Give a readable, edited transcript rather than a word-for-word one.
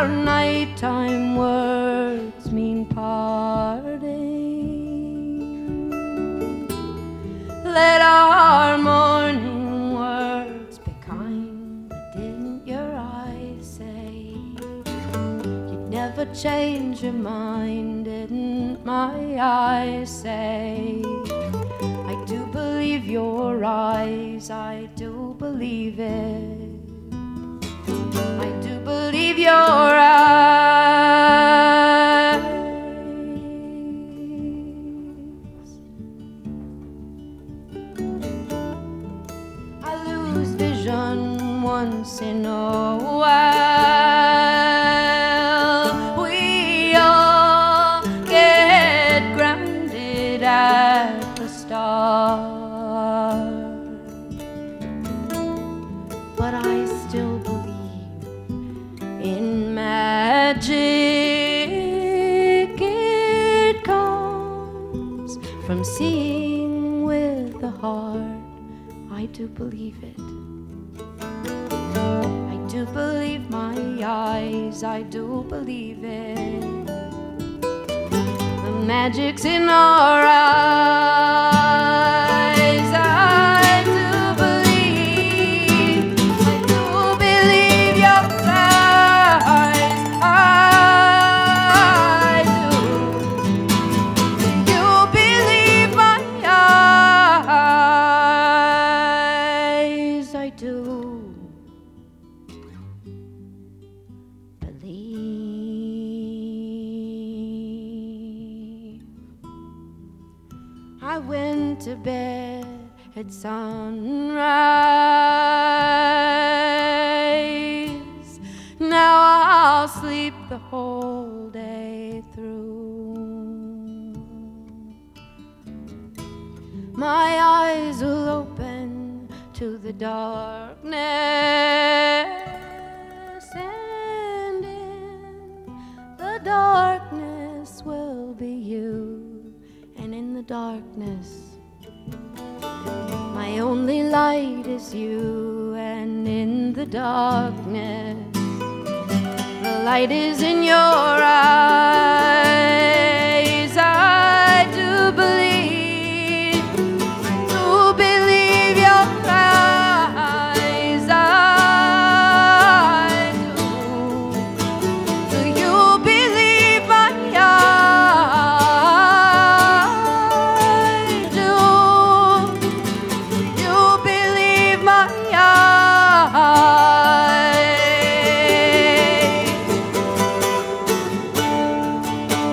nighttime words mean parting. Let our morning words be kind. Didn't your eyes say you'd never change your mind? Didn't my eyes say I do believe your eyes, I do believe it. I do believe your eyes. I lose vision once in a while. We all get grounded at the start, but I still believe in magic. It comes from seeing with the heart. I do believe it. I do believe my eyes. I do believe it. The magic's in our eyes. I do believe. I do believe your eyes. I do. Do you believe my eyes? I do believe. I went to bed at sunrise. Now I'll sleep the whole day through. My eyes will open to the darkness, and in the darkness will be you, and in the darkness my only light is you, and in the darkness the light is in your eyes. I do believe, I do believe your eyes. I do. Do you believe my eyes? Do you believe my eyes?